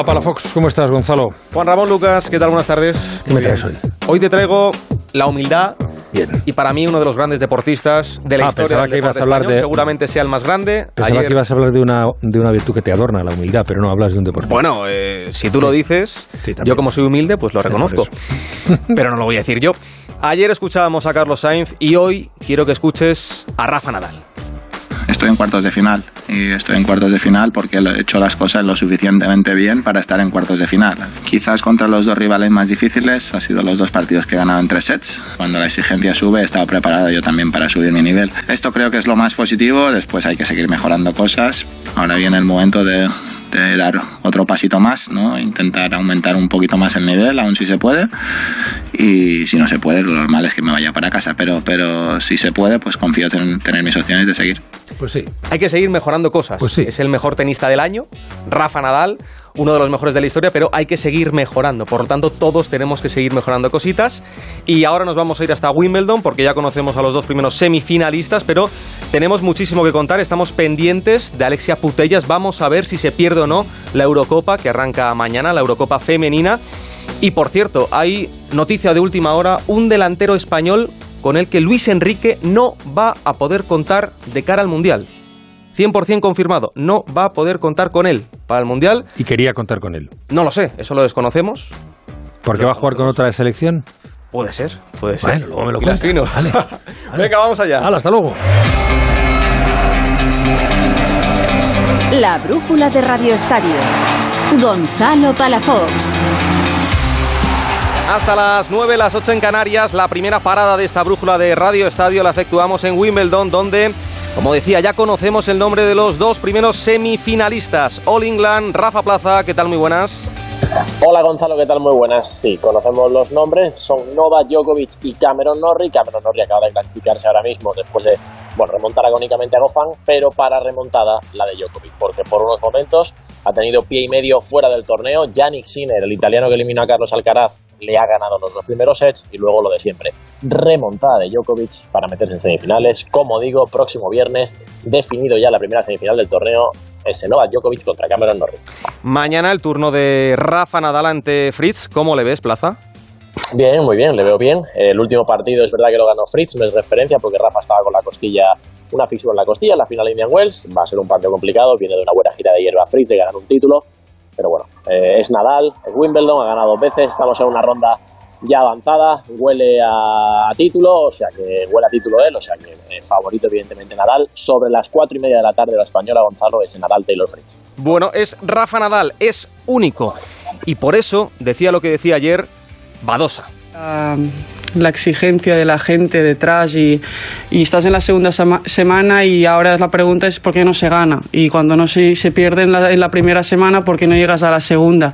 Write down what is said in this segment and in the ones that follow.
Hola Palafox, ¿cómo estás, Gonzalo? Juan Ramón, Lucas, ¿qué tal? Buenas tardes. ¿Qué me traes hoy? Hoy te traigo la humildad. Bien. Y para mí uno de los grandes deportistas de la historia del deporte español, seguramente sea el más grande. Pensaba que ibas a hablar de una virtud que te adorna, la humildad, pero no hablas de un deportista. Bueno, si tú lo dices, yo como soy humilde, pues lo reconozco. Pero no lo voy a decir yo. Ayer escuchábamos a Carlos Sainz y hoy quiero que escuches a Rafa Nadal. Estoy en cuartos de final y estoy en cuartos de final porque he hecho las cosas lo suficientemente bien para estar en cuartos de final. Quizás contra los dos rivales más difíciles ha sido los dos partidos que he ganado en 3 sets. Cuando la exigencia sube he estado preparado yo también para subir mi nivel. Esto creo que es lo más positivo, después hay que seguir mejorando cosas. Ahora viene el momento de dar otro pasito más, ¿no? Intentar aumentar un poquito más el nivel, aún si se puede, y si no se puede, lo normal es que me vaya para casa, pero si se puede, pues confío en tener mis opciones de seguir. Pues sí. Hay que seguir mejorando cosas. Pues sí. Es el mejor tenista del año, Rafa Nadal, uno de los mejores de la historia, pero hay que seguir mejorando. Por lo tanto, todos tenemos que seguir mejorando cositas. Y ahora nos vamos a ir hasta Wimbledon, porque ya conocemos a los dos primeros semifinalistas, pero tenemos muchísimo que contar. Estamos pendientes de Alexia Putellas. Vamos a ver si se pierde o no la Eurocopa, que arranca mañana, la Eurocopa femenina. Y por cierto, hay noticia de última hora, un delantero español con el que Luis Enrique no va a poder contar de cara al Mundial. 100% confirmado, no va a poder contar con él para el Mundial. ¿Y quería contar con él? No lo sé, eso lo desconocemos. ¿Por qué va a jugar con otra selección? Puede ser. Bueno, luego me lo cuentas. Vale. Venga, vamos allá. Hala, hasta luego. La brújula de Radio Estadio. Gonzalo Palafox. Hasta las 9, las 8 en Canarias, la primera parada de esta brújula de Radio Estadio la efectuamos en Wimbledon, donde, como decía, ya conocemos el nombre de los dos primeros semifinalistas. All England, Rafa Plaza, ¿qué tal? Muy buenas. Hola Gonzalo, ¿qué tal? Muy buenas. Sí, conocemos los nombres, son Novak Djokovic y Cameron Norrie. Cameron Norrie acaba de clasificarse ahora mismo después de remontar agónicamente a Goffin, pero para remontada la de Djokovic, porque por unos momentos ha tenido pie y medio fuera del torneo. Jannik Sinner, el italiano que eliminó a Carlos Alcaraz, le ha ganado los dos primeros sets y luego lo de siempre. Remontada de Djokovic para meterse en semifinales. Como digo, próximo viernes, definido ya la primera semifinal del torneo, es Novak Djokovic contra Cameron Norrie. Mañana el turno de Rafa Nadal ante Fritz. ¿Cómo le ves, Plaza? Bien, muy bien, le veo bien. El último partido es verdad que lo ganó Fritz, no es referencia porque Rafa estaba con la costilla, una fisura en la costilla, en la final de Indian Wells. Va a ser un partido complicado, viene de una buena gira de hierba Fritz, de ganar un título. Pero bueno, es Nadal, es Wimbledon, ha ganado 2 veces, estamos en una ronda ya avanzada, huele a título, o sea que huele a título él, o sea que favorito evidentemente Nadal. Sobre las 4:30 de la tarde la española, Gonzalo, es Nadal Taylor Fritz. Bueno, es Rafa Nadal, es único, y por eso decía lo que decía ayer Badosa. La exigencia de la gente detrás y estás en la segunda semana y ahora la pregunta es ¿por qué no se gana? Y cuando no se pierde en la primera semana, ¿por qué no llegas a la segunda?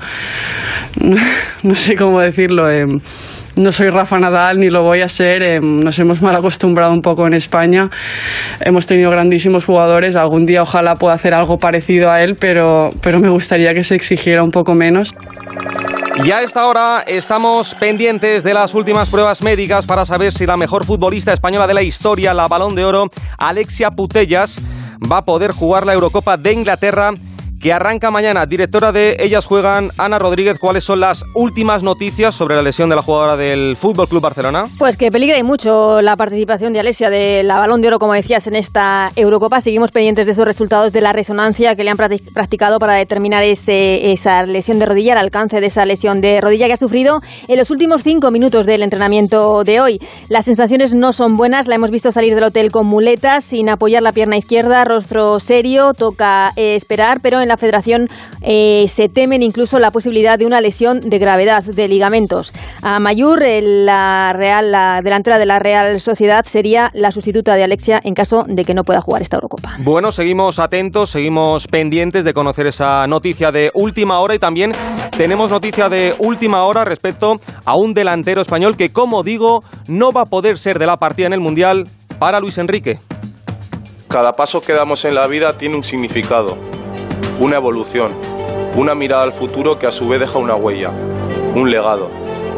No sé cómo decirlo. No soy Rafa Nadal ni lo voy a ser. Nos hemos mal acostumbrado un poco en España. Hemos tenido grandísimos jugadores. Algún día ojalá pueda hacer algo parecido a él, pero me gustaría que se exigiera un poco menos. Y a esta hora estamos pendientes de las últimas pruebas médicas para saber si la mejor futbolista española de la historia, la Balón de Oro, Alexia Putellas, va a poder jugar la Eurocopa de Inglaterra, que arranca mañana. Directora de Ellas Juegan, Ana Rodríguez, ¿cuáles son las últimas noticias sobre la lesión de la jugadora del Fútbol Club Barcelona? Pues que peligra y mucho la participación de Alexia de la Balón de Oro, como decías, en esta Eurocopa. Seguimos pendientes de esos resultados de la resonancia que le han practicado para determinar esa lesión de rodilla, el alcance de esa lesión de rodilla que ha sufrido en los últimos 5 minutos del entrenamiento de hoy. Las sensaciones no son buenas, la hemos visto salir del hotel con muletas, sin apoyar la pierna izquierda, rostro serio, toca esperar, pero en la Federación se temen incluso la posibilidad de una lesión de gravedad de ligamentos. A Mayur, la delantera de la Real Sociedad, sería la sustituta de Alexia en caso de que no pueda jugar esta Eurocopa. Bueno, seguimos atentos, seguimos pendientes de conocer esa noticia de última hora, y también tenemos noticia de última hora respecto a un delantero español que, como digo, no va a poder ser de la partida en el Mundial para Luis Enrique. Cada paso que damos en la vida tiene un significado, una evolución, una mirada al futuro que a su vez deja una huella, un legado.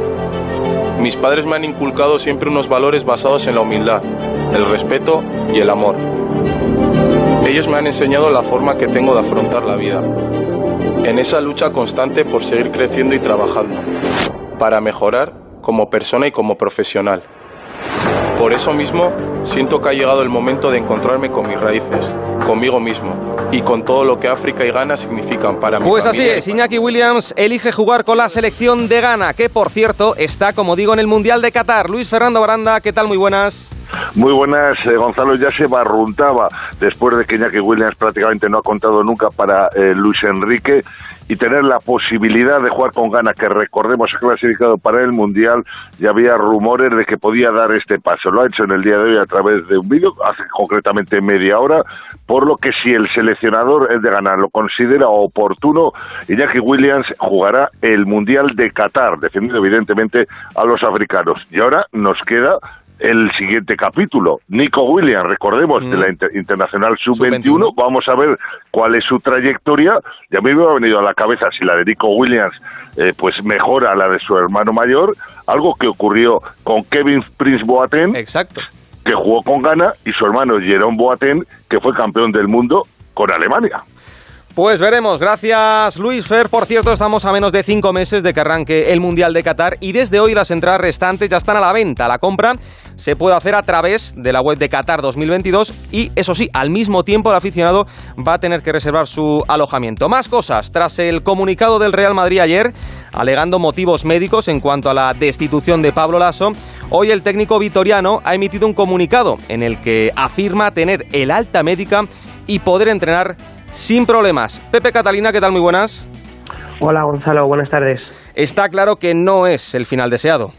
Mis padres me han inculcado siempre unos valores basados en la humildad, el respeto y el amor. Ellos me han enseñado la forma que tengo de afrontar la vida. en esa lucha constante por seguir creciendo y trabajando, para mejorar como persona y como profesional. Por eso mismo, siento que ha llegado el momento de encontrarme con mis raíces, conmigo mismo y con todo lo que África y Ghana significan para mí. Pues así es, Iñaki Williams elige jugar con la selección de Ghana, que por cierto está, como digo, en el Mundial de Qatar. Luis Fernando Baranda, ¿qué tal? Muy buenas. Muy buenas, Gonzalo. Ya se barruntaba después de que Iñaki Williams prácticamente no ha contado nunca para Luis Enrique, y tener la posibilidad de jugar con Ghana, que recordemos ha clasificado para el Mundial. Ya había rumores de que podía dar este paso. Lo ha hecho en el día de hoy a través de un vídeo, hace concretamente media hora, por lo que si el seleccionador de Ghana lo considera oportuno, Iñaki Williams jugará el Mundial de Qatar, defendiendo evidentemente a los africanos. Y ahora nos queda el siguiente capítulo. Nico Williams, recordemos, de la Internacional Sub-21. Vamos a ver cuál es su trayectoria. Y a mí me ha venido a la cabeza, si la de Nico Williams pues mejora la de su hermano mayor, algo que ocurrió con Kevin Prince Boateng, exacto, que jugó con Ghana, y su hermano Jerome Boateng, que fue campeón del mundo con Alemania. Pues veremos, gracias Luis Fer. Por cierto, estamos a menos de 5 meses de que arranque el Mundial de Qatar y desde hoy las entradas restantes ya están a la venta. La compra se puede hacer a través de la web de Qatar 2022 y, eso sí, al mismo tiempo el aficionado va a tener que reservar su alojamiento. Más cosas, tras el comunicado del Real Madrid ayer, alegando motivos médicos en cuanto a la destitución de Pablo Laso, hoy el técnico vitoriano ha emitido un comunicado en el que afirma tener el alta médica y poder entrenar sin problemas. Pepe Catalina, ¿qué tal? Muy buenas. Hola Gonzalo, buenas tardes. Está claro que no es el final deseado.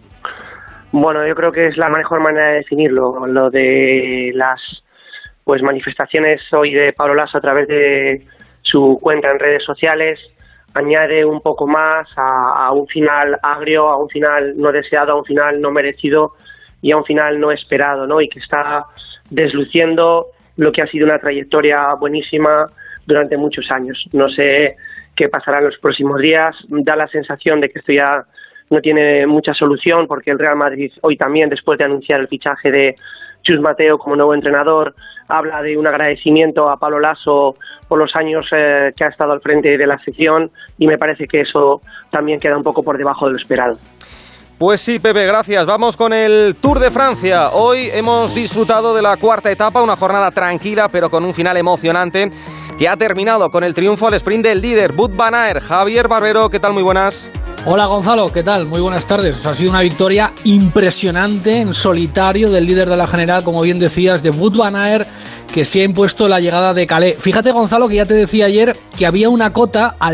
Bueno, yo creo que es la mejor manera de definirlo. Lo de las manifestaciones hoy de Pablo Laso a través de su cuenta en redes sociales añade un poco más a un final agrio, a un final no deseado, a un final no merecido y a un final no esperado, ¿no? Y que está desluciendo lo que ha sido una trayectoria buenísima durante muchos años. No sé qué pasará en los próximos días. Da la sensación de que esto ya no tiene mucha solución, porque el Real Madrid hoy también, después de anunciar el fichaje de Chus Mateo como nuevo entrenador, habla de un agradecimiento a Pablo Laso por los años que ha estado al frente de la sección, y me parece que eso también queda un poco por debajo de lo esperado. Pues sí, Pepe, gracias. Vamos con el Tour de Francia. Hoy hemos disfrutado de la cuarta etapa, una jornada tranquila pero con un final emocionante que ha terminado con el triunfo al sprint del líder, Wout van Aert. Javier Barbero, ¿qué tal? Muy buenas. Hola Gonzalo, ¿qué tal? Muy buenas tardes. Ha sido una victoria impresionante en solitario del líder de la general, como bien decías, de Wout van Aert, que se ha impuesto la llegada de Calais. Fíjate, Gonzalo, que ya te decía ayer que había una cota al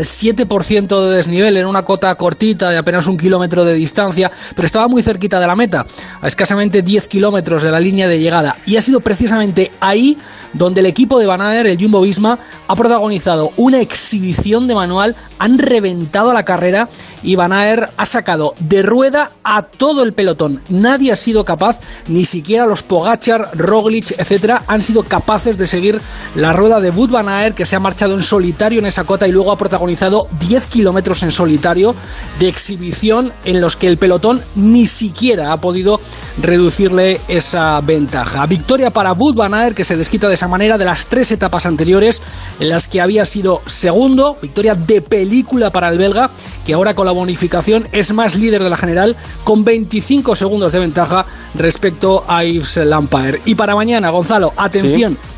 7% de desnivel, en una cota cortita de apenas 1 kilómetro de distancia, pero estaba muy cerquita de la meta, a escasamente 10 kilómetros de la línea de llegada, y ha sido precisamente ahí donde el equipo de Van Aert, el Jumbo-Visma, ha protagonizado una exhibición de manual. Han reventado la carrera y Van Aert ha sacado de rueda a todo el pelotón. Nadie ha sido capaz, ni siquiera los Pogačar, Roglic, etcétera, han sido capaces de seguir la rueda de Wout van Aert, que se ha marchado en solitario en esa cota y luego ha protagonizado 10 kilómetros en solitario de exhibición en los que el pelotón ni siquiera ha podido reducirle esa ventaja. Victoria para Wout van Aert, que se desquita de esa manera de las 3 etapas anteriores en las que había sido segundo. Victoria de película para el belga, que ahora con la bonificación es más líder de la general con 25 segundos de ventaja respecto a Yves Lampaert. Y para mañana, Gonzalo, atención, ¿sí?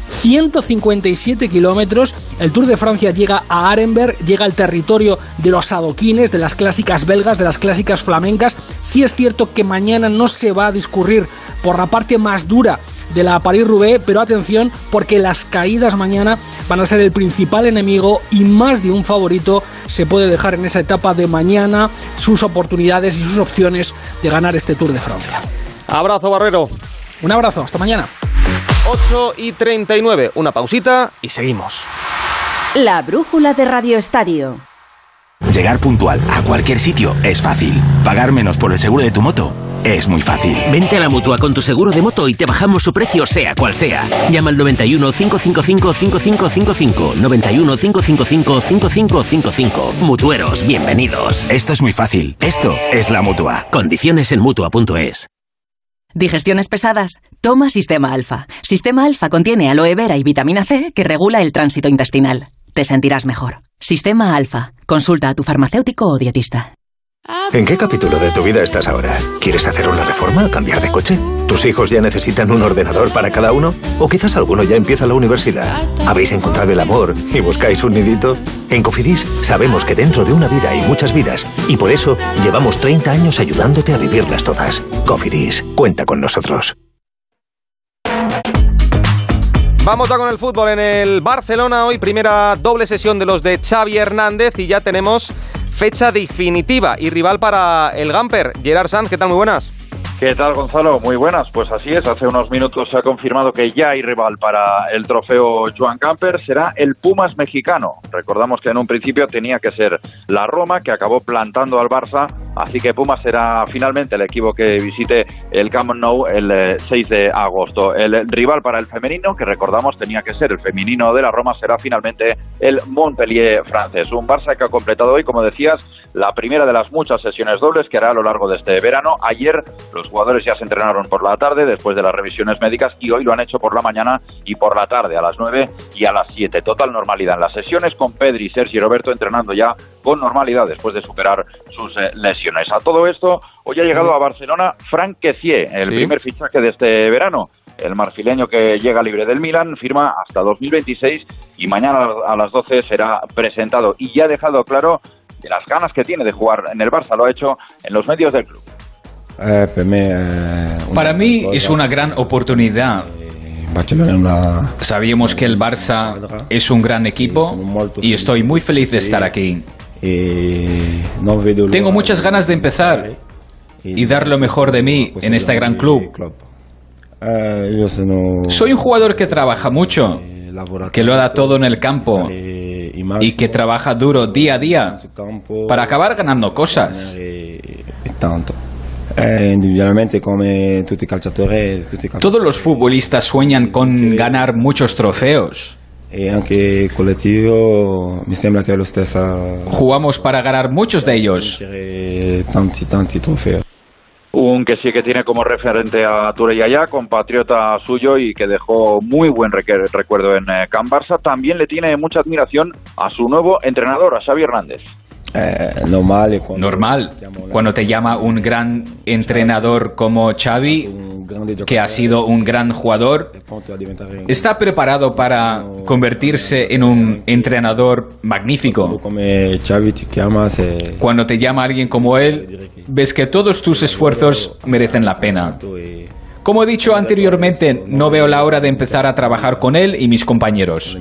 157 kilómetros, el Tour de Francia llega a Arenberg, llega al territorio de los adoquines, de las clásicas belgas, de las clásicas flamencas. Sí es cierto que mañana no se va a discurrir por la parte más dura de la París-Roubaix, pero atención, porque las caídas mañana van a ser el principal enemigo y más de un favorito se puede dejar en esa etapa de mañana sus oportunidades y sus opciones de ganar este Tour de Francia. Abrazo, Barrero. Un abrazo, hasta mañana. 8:39, una pausita y seguimos. La brújula de Radio Estadio. Llegar puntual a cualquier sitio es fácil. Pagar menos por el seguro de tu moto es muy fácil. Vente a la Mutua con tu seguro de moto y te bajamos su precio sea cual sea. Llama al 91 555 5555. 91 555 5555. Mutueros, bienvenidos. Esto es muy fácil. Esto es la Mutua. Condiciones en Mutua.es. ¿Digestiones pesadas? Toma Sistema Alfa. Sistema Alfa contiene aloe vera y vitamina C que regula el tránsito intestinal. Te sentirás mejor. Sistema Alfa. Consulta a tu farmacéutico o dietista. ¿En qué capítulo de tu vida estás ahora? ¿Quieres hacer una reforma? ¿Cambiar de coche? ¿Tus hijos ya necesitan un ordenador para cada uno? ¿O quizás alguno ya empieza la universidad? ¿Habéis encontrado el amor y buscáis un nidito? En Cofidis sabemos que dentro de una vida hay muchas vidas y por eso llevamos 30 años ayudándote a vivirlas todas. Cofidis, cuenta con nosotros. Vamos ya con el fútbol en el Barcelona. Hoy primera doble sesión de los de Xavi Hernández y ya tenemos fecha definitiva y rival para el Gamper. Gerard Sanz, ¿qué tal? Muy buenas. ¿Qué tal, Gonzalo? Muy buenas. Pues así es, hace unos minutos se ha confirmado que ya hay rival para el trofeo Joan Gamper, será el Pumas mexicano. Recordamos que en un principio tenía que ser la Roma, que acabó plantando al Barça, así que Pumas será finalmente el equipo que visite el Camp Nou el 6 de agosto. El rival para el femenino, que recordamos tenía que ser el femenino de la Roma, será finalmente el Montpellier francés. Un Barça que ha completado hoy, como decías, la primera de las muchas sesiones dobles que hará a lo largo de este verano. Ayer los jugadores ya se entrenaron por la tarde después de las revisiones médicas y hoy lo han hecho por la mañana y por la tarde, a las 9 y a las 7. Total normalidad en las sesiones, con Pedri, Sergi y Roberto entrenando ya con normalidad después de superar sus lesiones. A todo esto, hoy ha llegado a Barcelona Franck Kessié, el primer fichaje de este verano. El marfileño que llega libre del Milan firma hasta 2026 y mañana a las 12 será presentado. Y ya ha dejado claro de las ganas que tiene de jugar en el Barça, lo ha hecho en los medios del club. Para mí es una gran oportunidad. Sabíamos que el Barça es un gran equipo y estoy muy feliz de estar aquí. Tengo muchas ganas de empezar y dar lo mejor de mí en este gran club. Soy un jugador que trabaja mucho, que lo da todo en el campo y que trabaja duro día a día para acabar ganando cosas. Todos los futbolistas sueñan con ganar muchos trofeos. Jugamos para ganar muchos de ellos. Un que sí que tiene como referente a Touré Yaya, compatriota suyo y que dejó muy buen recuerdo en Can Barça. También le tiene mucha admiración a su nuevo entrenador, a Xavi Hernández. Normal, cuando te llama un gran entrenador como Xavi, que ha sido un gran jugador, está preparado para convertirse en un entrenador magnífico. Cuando te llama alguien como él, ves que todos tus esfuerzos merecen la pena. Como he dicho anteriormente, no veo la hora de empezar a trabajar con él y mis compañeros.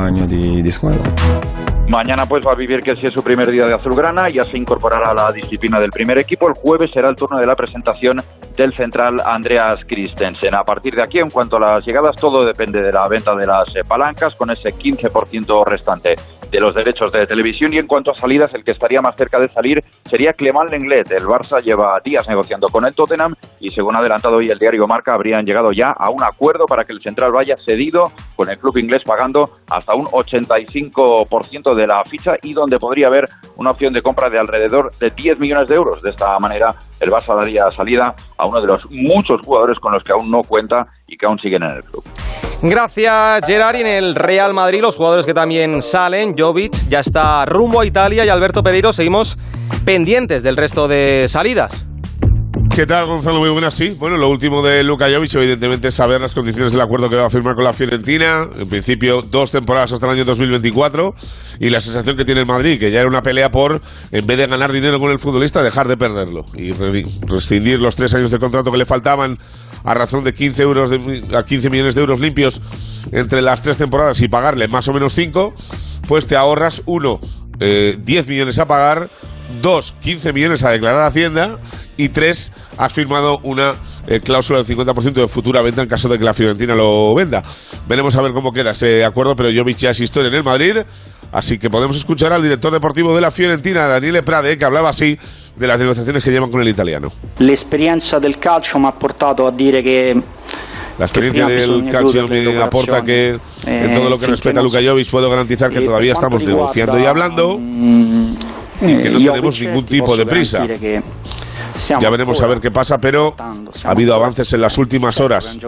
Mañana pues va a vivir que sí es su primer día de azulgrana, ya se incorporará a la disciplina del primer equipo. El jueves será el turno de la presentación del central Andreas Christensen. A partir de aquí, en cuanto a las llegadas, todo depende de la venta de las palancas, con ese 15% restante de los derechos de televisión. Y en cuanto a salidas, el que estaría más cerca de salir sería Clément Lenglet. El Barça lleva días negociando con el Tottenham y, según ha adelantado hoy el diario Marca, habrían llegado ya a un acuerdo para que el central vaya cedido, con el club inglés pagando hasta un 85% de la ficha y donde podría haber una opción de compra de alrededor de 10 millones de euros. De esta manera, el Barça daría salida a uno de los muchos jugadores con los que aún no cuenta y que aún siguen en el club. Gracias, Gerard. Y en el Real Madrid, los jugadores que también salen, Jovic ya está rumbo a Italia y Alberto Pereiro, seguimos pendientes del resto de salidas. ¿Qué tal, Gonzalo? Muy buenas, sí. Bueno, lo último de Luka Jovic, evidentemente, es saber las condiciones del acuerdo que va a firmar con la Fiorentina. En principio, 2 temporadas hasta el año 2024. Y la sensación que tiene el Madrid, que ya era una pelea por, en vez de ganar dinero con el futbolista, dejar de perderlo. Y rescindir los 3 años de contrato que le faltaban a razón de 15 millones de euros limpios entre las 3 temporadas y pagarle más o menos 5, pues te ahorras 1, 10 millones a pagar, 2, 15 millones a declarar a Hacienda y 3, has firmado una cláusula del 50% de futura venta en caso de que la Fiorentina lo venda. Veremos a ver cómo queda ese acuerdo, pero Jovic ya es historia en el Madrid, así que podemos escuchar al director deportivo de la Fiorentina, Daniele Prade, que hablaba así de las negociaciones que llevan con el italiano. La experiencia del calcio me ha portato a dire que... La experiencia del calcio me aporta que en todo lo que respecta a Luka Jovic puedo garantizar que todavía estamos negociando y hablando y que no tenemos ningún tipo de prisa. Ya veremos a ver qué pasa, pero ha habido avances en las últimas horas.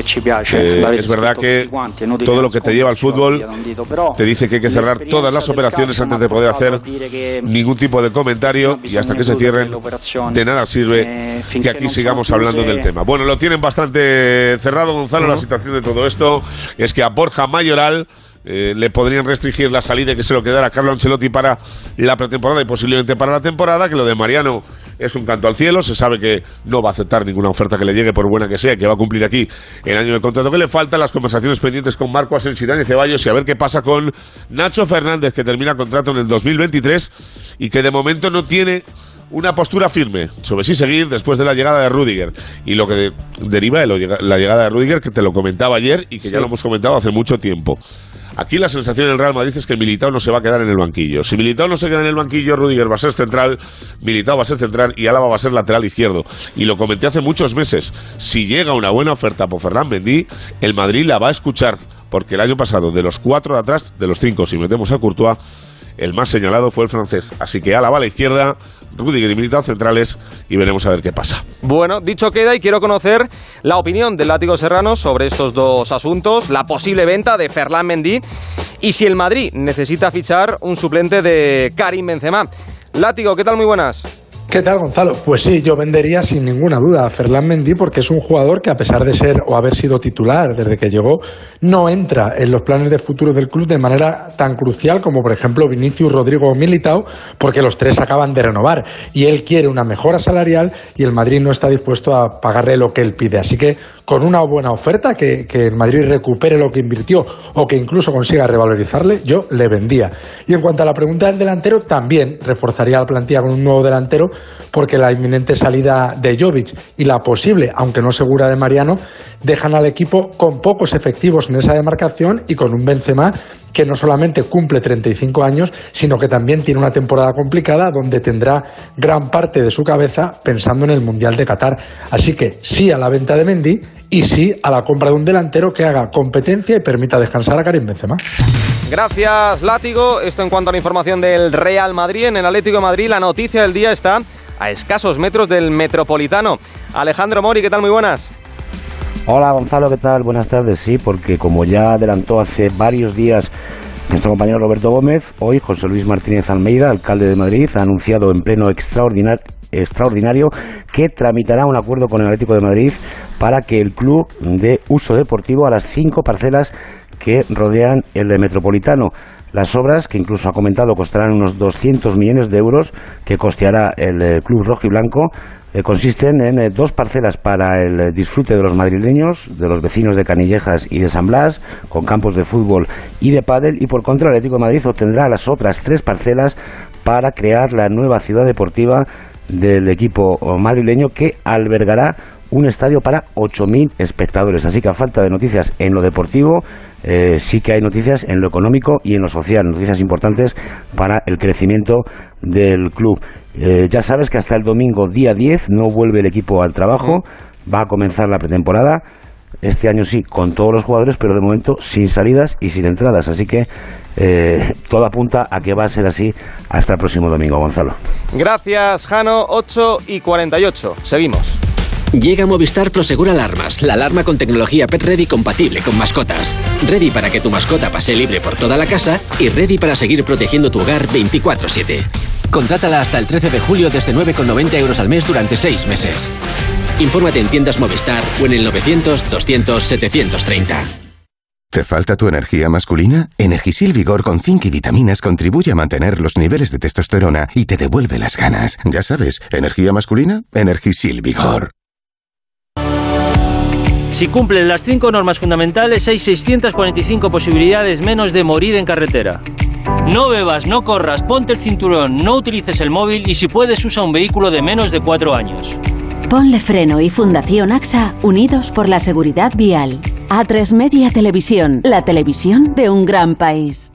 Es verdad que todo lo que te lleva al fútbol te dice que hay que cerrar todas las operaciones antes de poder hacer ningún tipo de comentario, y hasta que se cierren de nada sirve que aquí sigamos hablando del tema. Bueno, lo tienen bastante cerrado, Gonzalo. La situación de todo esto es que a Borja Mayoral le podrían restringir la salida y que se lo quedara Carlo Ancelotti para la pretemporada y posiblemente para la temporada, que lo de Mariano es un canto al cielo. Se sabe que no va a aceptar ninguna oferta que le llegue, por buena que sea, que va a cumplir aquí el año de contrato que le falta. Las conversaciones pendientes con Marco Asensio y Dani Ceballos, y a ver qué pasa con Nacho Fernández, que termina contrato en el 2023 y que de momento no tiene una postura firme sobre si seguir después de la llegada de Rüdiger y lo que deriva de la llegada de Rüdiger, que te lo comentaba ayer y que ya lo hemos comentado hace mucho tiempo. Aquí la sensación del Real Madrid es que Militao no se va a quedar en el banquillo. Si Militao no se queda en el banquillo, Rüdiger va a ser central, Militao va a ser central y Álava va a ser lateral izquierdo. Y lo comenté hace muchos meses. Si llega una buena oferta por Ferland Mendy, el Madrid la va a escuchar, porque el año pasado, de los 4 de atrás, de los 5, si metemos a Courtois, el más señalado fue el francés. Así que Álava a la izquierda, Rüdiger y Militao centrales, y veremos a ver qué pasa. Bueno, dicho queda, y quiero conocer la opinión del Látigo Serrano sobre estos dos asuntos: la posible venta de Ferland Mendy y si el Madrid necesita fichar un suplente de Karim Benzema. Látigo, ¿qué tal? Muy buenas. ¿Qué tal, Gonzalo? Pues sí, yo vendería sin ninguna duda a Ferland Mendy, porque es un jugador que, a pesar de ser o haber sido titular desde que llegó, no entra en los planes de futuro del club de manera tan crucial como, por ejemplo, Vinicius, Rodrigo o Militao, porque los tres acaban de renovar y él quiere una mejora salarial y el Madrid no está dispuesto a pagarle lo que él pide. Así que, con una buena oferta, que el Madrid recupere lo que invirtió o que incluso consiga revalorizarle, yo le vendía. Y en cuanto a la pregunta del delantero, también reforzaría la plantilla con un nuevo delantero, porque la inminente salida de Jovic y la posible, aunque no segura, de Mariano, dejan al equipo con pocos efectivos en esa demarcación y con un Benzema que no solamente cumple 35 años, sino que también tiene una temporada complicada donde tendrá gran parte de su cabeza pensando en el Mundial de Qatar. Así que sí a la venta de Mendy y sí a la compra de un delantero que haga competencia y permita descansar a Karim Benzema. Gracias, Látigo. Esto en cuanto a la información del Real Madrid. En el Atlético de Madrid, la noticia del día está a escasos metros del Metropolitano. Alejandro Mori, ¿qué tal? Muy buenas. Hola, Gonzalo, ¿qué tal? Buenas tardes. Sí, porque como ya adelantó hace varios días nuestro compañero Roberto Gómez, hoy José Luis Martínez Almeida, alcalde de Madrid, ha anunciado en pleno extraordinario que tramitará un acuerdo con el Atlético de Madrid para que el club dé uso deportivo a las 5 parcelas que rodean el Metropolitano. Las obras, que incluso ha comentado costarán unos 200 millones de euros, que costeará el club rojiblanco, consisten en 2 parcelas para el disfrute de los madrileños, de los vecinos de Canillejas y de San Blas, con campos de fútbol y de pádel, y por contra el Atlético de Madrid obtendrá las otras 3 parcelas para crear la nueva ciudad deportiva del equipo madrileño, que albergará un estadio para 8.000 espectadores. Así que, a falta de noticias en lo deportivo, sí que hay noticias en lo económico y en lo social, noticias importantes para el crecimiento del club. Ya sabes que hasta el domingo, día 10, no vuelve el equipo al trabajo, va a comenzar la pretemporada. Este año sí, con todos los jugadores, pero de momento sin salidas y sin entradas. Así que todo apunta a que va a ser así hasta el próximo domingo, Gonzalo. Gracias, Jano. 8:48. Seguimos. Llega Movistar Prosegur Alarmas, la alarma con tecnología Pet Ready compatible con mascotas. Ready para que tu mascota pase libre por toda la casa y ready para seguir protegiendo tu hogar 24/7. Contrátala hasta el 13 de julio desde 9,90 euros al mes durante 6 meses. Infórmate en tiendas Movistar o en el 900-200-730. ¿Te falta tu energía masculina? Energisil Vigor con zinc y vitaminas contribuye a mantener los niveles de testosterona y te devuelve las ganas. Ya sabes, energía masculina, Energisil Vigor. Si cumplen las 5 normas fundamentales, hay 645 posibilidades menos de morir en carretera. No bebas, no corras, ponte el cinturón, no utilices el móvil y, si puedes, usa un vehículo de menos de 4 años. Ponle Freno y Fundación AXA, unidos por la seguridad vial. A3 Media Televisión, la televisión de un gran país.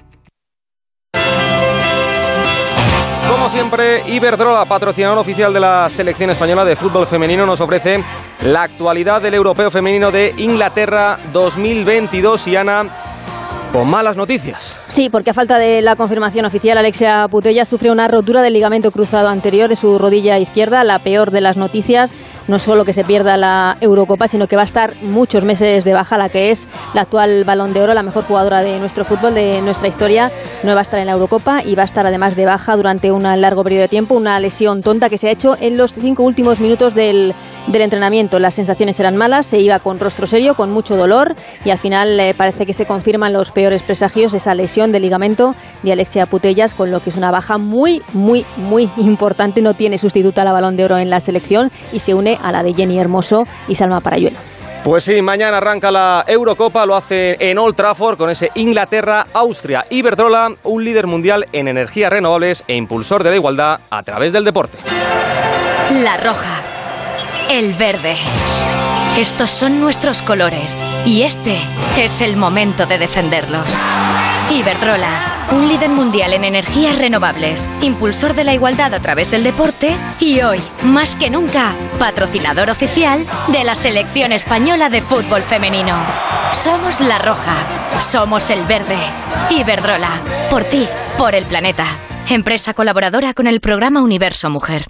Como siempre, Iberdrola, patrocinador oficial de la selección española de fútbol femenino, nos ofrece la actualidad del Europeo Femenino de Inglaterra 2022. Y Ana, con malas noticias. Sí, porque a falta de la confirmación oficial, Alexia Putellas sufre una rotura del ligamento cruzado anterior de su rodilla izquierda, la peor de las noticias. No solo que se pierda la Eurocopa, sino que va a estar muchos meses de baja, la que es la actual Balón de Oro, la mejor jugadora de nuestro fútbol, de nuestra historia. No va a estar en la Eurocopa y va a estar además de baja durante un largo periodo de tiempo. Una lesión tonta que se ha hecho en los 5 últimos minutos del entrenamiento. Las sensaciones eran malas, se iba con rostro serio, con mucho dolor, y al final parece que se confirman los peores presagios, esa lesión del ligamento de Alexia Putellas, con lo que es una baja muy, muy, muy importante. No tiene sustituta a la Balón de Oro en la selección y se une a la de Jenny Hermoso y Salma Parayuelo. Pues sí, mañana arranca la Eurocopa, lo hace en Old Trafford con ese Inglaterra-Austria. Iberdrola, un líder mundial en energías renovables e impulsor de la igualdad a través del deporte. La roja, el verde. Estos son nuestros colores y este es el momento de defenderlos. Iberdrola, un líder mundial en energías renovables, impulsor de la igualdad a través del deporte y hoy, más que nunca, patrocinador oficial de la selección española de fútbol femenino. Somos la roja, somos el verde. Iberdrola, por ti, por el planeta. Empresa colaboradora con el programa Universo Mujer.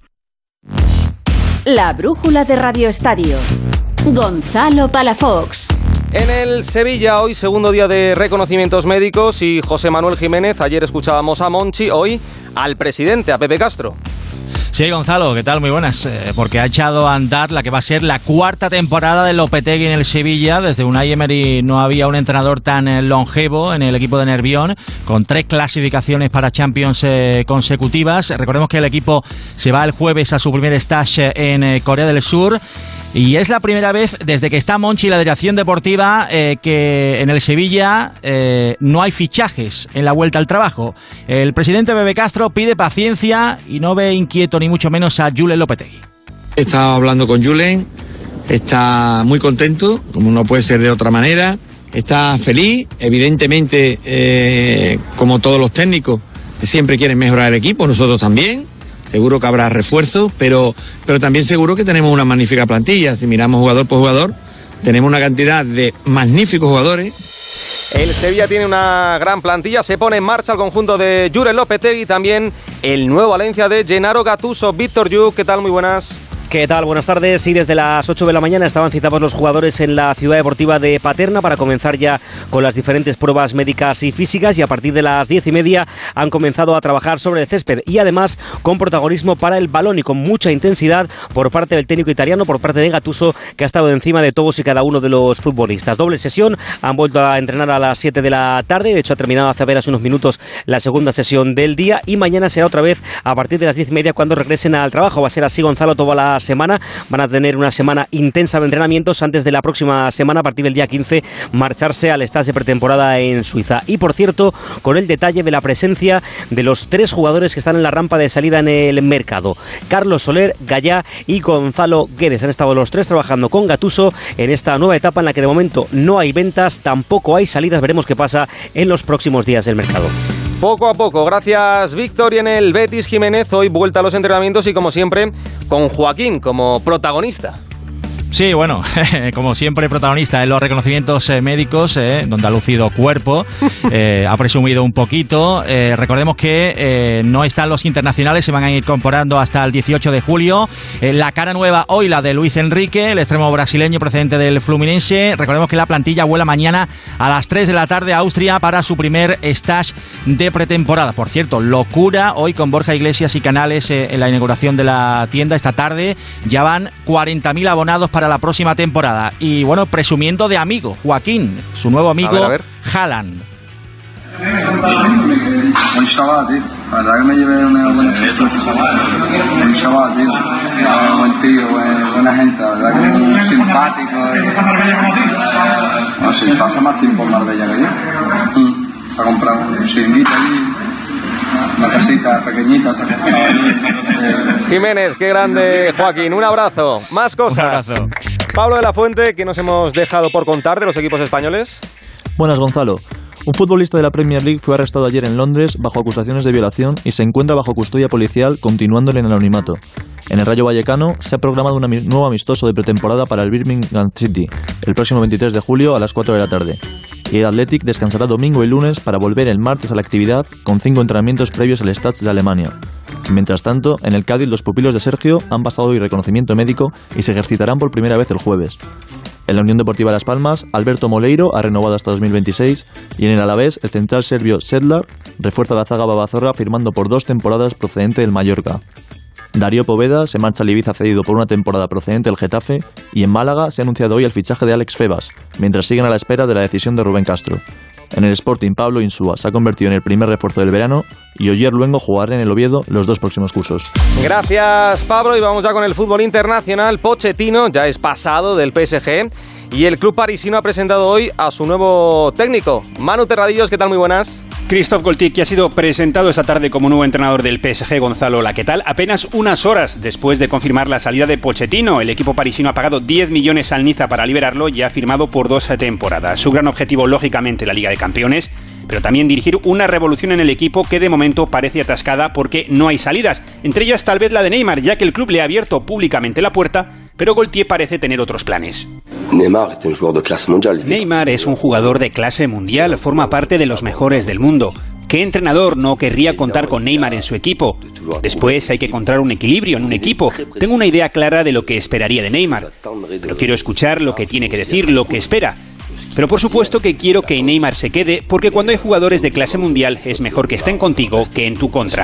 La brújula de Radio Estadio. Gonzalo Palafox. En el Sevilla, hoy segundo día de reconocimientos médicos y José Manuel Jiménez. Ayer escuchábamos a Monchi, hoy al presidente, a Pepe Castro. Sí, Gonzalo, ¿qué tal? Muy buenas. Porque ha echado a andar la que va a ser la cuarta temporada de Lopetegui en el Sevilla. Desde Unai Emery no había un entrenador tan longevo en el equipo de Nervión, con 3 clasificaciones para Champions consecutivas. Recordemos que el equipo se va el jueves a su primer stage en Corea del Sur. Y es la primera vez desde que está Monchi y la dirección deportiva que en el Sevilla no hay fichajes en la vuelta al trabajo. El presidente Pepe Castro pide paciencia y no ve inquieto ni mucho menos a Julen Lopetegui. He estado hablando con Julen, está muy contento, como no puede ser de otra manera, está feliz, evidentemente como todos los técnicos siempre quieren mejorar el equipo, nosotros también. Seguro que habrá refuerzos, pero también seguro que tenemos una magnífica plantilla. Si miramos jugador por jugador, tenemos una cantidad de magníficos jugadores. El Sevilla tiene una gran plantilla, se pone en marcha el conjunto de Julen Lopetegui, también el nuevo Valencia de Gennaro Gattuso. Víctor Lluc, ¿qué tal? Muy buenas. ¿Qué tal? Buenas tardes. Y desde las 8 de la mañana estaban citados los jugadores en la ciudad deportiva de Paterna para comenzar ya con las diferentes pruebas médicas y físicas, y a partir de las 10:30 han comenzado a trabajar sobre el césped y además con protagonismo para el balón y con mucha intensidad por parte del técnico italiano, por parte de Gattuso, que ha estado encima de todos y cada uno de los futbolistas. Doble sesión, han vuelto a entrenar a las 7 de la tarde, de hecho ha terminado hace apenas unos minutos la segunda sesión del día, y mañana será otra vez a partir de las 10:30 cuando regresen al trabajo. Va a ser así, Gonzalo, toda la semana. Van a tener una semana intensa de entrenamientos antes de la próxima semana, a partir del día 15, marcharse al stage de pretemporada en Suiza. Y por cierto, con el detalle de la presencia de los 3 jugadores que están en la rampa de salida en el mercado: Carlos Soler, Gallá y Gonzalo Guedes. Han estado los 3 trabajando con Gattuso en esta nueva etapa en la que de momento no hay ventas, tampoco hay salidas. Veremos qué pasa en los próximos días del mercado. Poco a poco, gracias Víctor. Y en el Betis, Jiménez, hoy vuelta a los entrenamientos y como siempre con Joaquín como protagonista. Sí, bueno, como siempre protagonista en los reconocimientos médicos, donde ha lucido cuerpo, ha presumido un poquito. Recordemos que no están los internacionales, se van a ir incorporando hasta el 18 de julio. La cara nueva hoy, la de Luis Enrique, el extremo brasileño procedente del Fluminense. Recordemos que la plantilla vuela mañana a las 3 de la tarde a Austria para su primer stage de pretemporada. Por cierto, locura hoy con Borja Iglesias y Canales en la inauguración de la tienda esta tarde. Ya van 40.000 abonados para la próxima temporada. Y bueno, presumiendo de amigo, Joaquín, su nuevo amigo, a ver. Haaland. Buen chaval, tío. La verdad que me llevé una buena sorpresa. Buen chaval, tío. Buen tío, buena gente. La verdad que es muy simpático. No sé, pasa más tiempo en Marbella que yo. Se ha comprado un chiringuito allí. Una casita pequeñita. Jiménez, qué grande, Joaquín. Un abrazo. Más cosas. Un abrazo. Pablo de la Fuente, ¿qué nos hemos dejado por contar de los equipos españoles? Buenas, Gonzalo. Un futbolista de la Premier League fue arrestado ayer en Londres bajo acusaciones de violación y se encuentra bajo custodia policial, continuando en el anonimato. En el Rayo Vallecano se ha programado un nuevo amistoso de pretemporada para el Birmingham City el próximo 23 de julio a las 4 de la tarde. Y el Athletic descansará domingo y lunes para volver el martes a la actividad con 5 entrenamientos previos al Stade de Alemania. Mientras tanto, en el Cádiz los pupilos de Sergio han pasado hoy reconocimiento médico y se ejercitarán por primera vez el jueves. En la Unión Deportiva Las Palmas, Alberto Moleiro ha renovado hasta 2026 y en el Alavés, el central serbio Sedlar refuerza la zaga babazorra firmando por 2 temporadas procedente del Mallorca. Darío Poveda se marcha al Ibiza cedido por una temporada procedente del Getafe y en Málaga se ha anunciado hoy el fichaje de Alex Febas, mientras siguen a la espera de la decisión de Rubén Castro. En el Sporting, Pablo Insúa se ha convertido en el primer refuerzo del verano y Oyer Luengo jugará en el Oviedo los 2 próximos cursos. Gracias, Pablo, y vamos ya con el fútbol internacional. Pochettino ya es pasado del PSG y el club parisino ha presentado hoy a su nuevo técnico. Manu Terradillos, ¿qué tal? Muy buenas. Christophe Galtier, que ha sido presentado esta tarde como nuevo entrenador del PSG. Gonzalo, hola, ¿qué tal? Apenas unas horas después de confirmar la salida de Pochettino, el equipo parisino ha pagado 10 millones al Niza para liberarlo y ha firmado por 2 temporadas. Su gran objetivo, lógicamente, la Liga de Campeones, pero también dirigir una revolución en el equipo que de momento parece atascada porque no hay salidas, entre ellas tal vez la de Neymar, ya que el club le ha abierto públicamente la puerta, pero Galtier parece tener otros planes. Neymar es un jugador de clase mundial, forma parte de los mejores del mundo. ¿Qué entrenador no querría contar con Neymar en su equipo? Después hay que encontrar un equilibrio en un equipo. Tengo una idea clara de lo que esperaría de Neymar, pero quiero escuchar lo que tiene que decir, lo que espera. Pero por supuesto que quiero que Neymar se quede, porque cuando hay jugadores de clase mundial es mejor que estén contigo que en tu contra.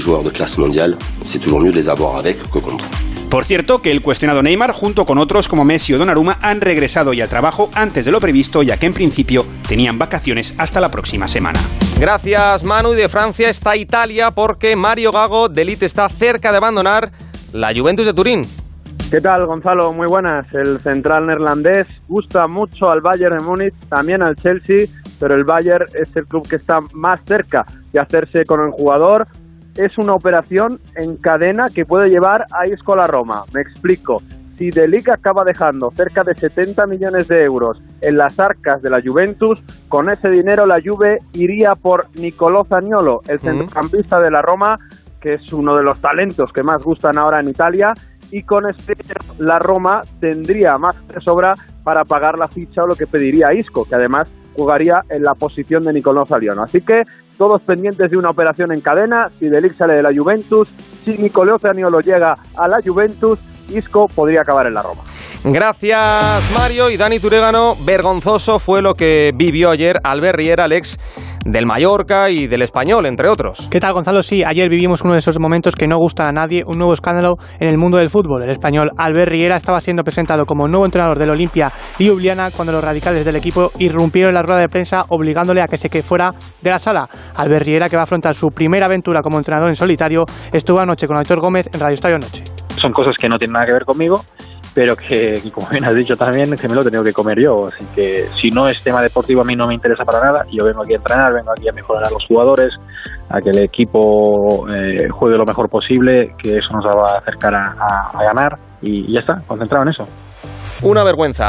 Por cierto, que el cuestionado Neymar, junto con otros como Messi o Donnarumma, han regresado ya al trabajo antes de lo previsto, ya que en principio tenían vacaciones hasta la próxima semana. Gracias, Manu. Y de Francia está Italia, porque Mario Gago del Elite está cerca de abandonar la Juventus de Turín. ¿Qué tal, Gonzalo? Muy buenas. El central neerlandés gusta mucho al Bayern de Múnich, también al Chelsea, pero el Bayern es el club que está más cerca de hacerse con el jugador. Es una operación en cadena que puede llevar a Isco a la Roma. Me explico. Si De Ligt acaba dejando cerca de 70 millones de euros en las arcas de la Juventus, con ese dinero la Juve iría por Nicolò Zaniolo, el centrocampista de la Roma, que es uno de los talentos que más gustan ahora en Italia, y con este la Roma tendría más de sobra para pagar la ficha o lo que pediría Isco, que además jugaría en la posición de Nicolò Zaniolo. Así que todos pendientes de una operación en cadena. Si De Ligt sale de la Juventus, si Nicolò Zaniolo llega a la Juventus, Isco podría acabar en la Roma. Gracias, Mario. Y Dani Turégano, vergonzoso fue lo que vivió ayer Albert Riera, el ex del Mallorca y del Español, entre otros. ¿Qué tal, Gonzalo? Sí, ayer vivimos uno de esos momentos que no gusta a nadie, un nuevo escándalo en el mundo del fútbol. El español Albert Riera estaba siendo presentado como nuevo entrenador del Olimpia Ljubljana cuando los radicales del equipo irrumpieron la rueda de prensa obligándole a que se quede fuera de la sala. Albert Riera, que va a afrontar su primera aventura como entrenador en solitario, estuvo anoche con Aitor Gómez en Radio Estadio Noche. Son cosas que no tienen nada que ver conmigo, pero que, como bien has dicho también, que me lo he tenido que comer yo. Así que si no es tema deportivo, a mí no me interesa para nada. Yo vengo aquí a entrenar, vengo aquí a mejorar a los jugadores, a que el equipo juegue lo mejor posible, que eso nos va a acercar a ganar, y ya está, concentrado en eso. Una vergüenza.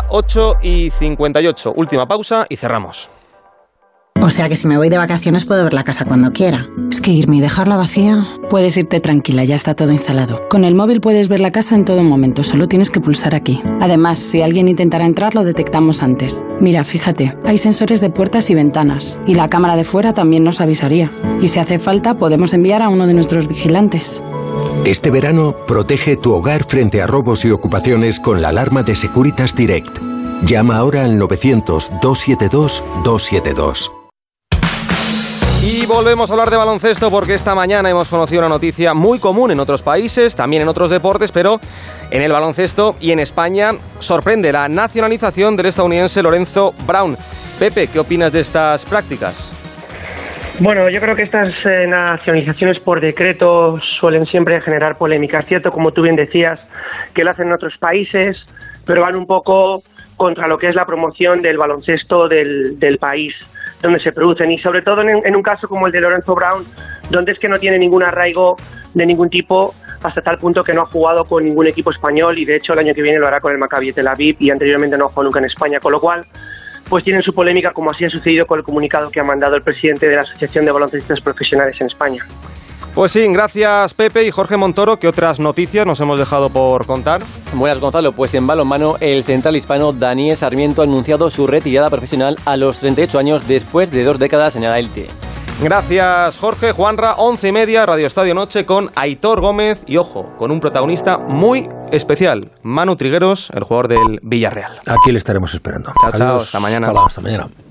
8:58, última pausa y cerramos. O sea que si me voy de vacaciones puedo ver la casa cuando quiera. Es que irme y dejarla vacía... Puedes irte tranquila, ya está todo instalado. Con el móvil puedes ver la casa en todo momento, solo tienes que pulsar aquí. Además, si alguien intentara entrar, lo detectamos antes. Mira, fíjate, hay sensores de puertas y ventanas. Y la cámara de fuera también nos avisaría. Y si hace falta, podemos enviar a uno de nuestros vigilantes. Este verano, protege tu hogar frente a robos y ocupaciones con la alarma de Securitas Direct. Llama ahora al 900-272-272. Y volvemos a hablar de baloncesto porque esta mañana hemos conocido una noticia muy común en otros países, también en otros deportes, pero en el baloncesto y en España sorprende la nacionalización del estadounidense Lorenzo Brown. Pepe, ¿qué opinas de estas prácticas? Bueno, yo creo que estas nacionalizaciones por decreto suelen siempre generar polémica. Es cierto, como tú bien decías, que lo hacen en otros países, pero van un poco contra lo que es la promoción del baloncesto del país donde se producen, y sobre todo en un caso como el de Lorenzo Brown, donde es que no tiene ningún arraigo de ningún tipo, hasta tal punto que no ha jugado con ningún equipo español, y de hecho el año que viene lo hará con el Maccabi Tel Aviv, y anteriormente no ha jugado nunca en España, con lo cual pues tienen su polémica, como así ha sucedido con el comunicado que ha mandado el presidente de la Asociación de Baloncelistas Profesionales en España. Pues sí, gracias Pepe y Jorge Montoro. ¿Qué otras noticias nos hemos dejado por contar? Buenas, Gonzalo. Pues en balonmano, el central hispano Daniel Sarmiento ha anunciado su retirada profesional a los 38 años después de 2 décadas en la élite. Gracias Jorge. Juanra, 11:30, Radio Estadio Noche con Aitor Gómez y, ojo, con un protagonista muy especial, Manu Trigueros, el jugador del Villarreal. Aquí le estaremos esperando. Chao, hasta mañana. Hasta mañana.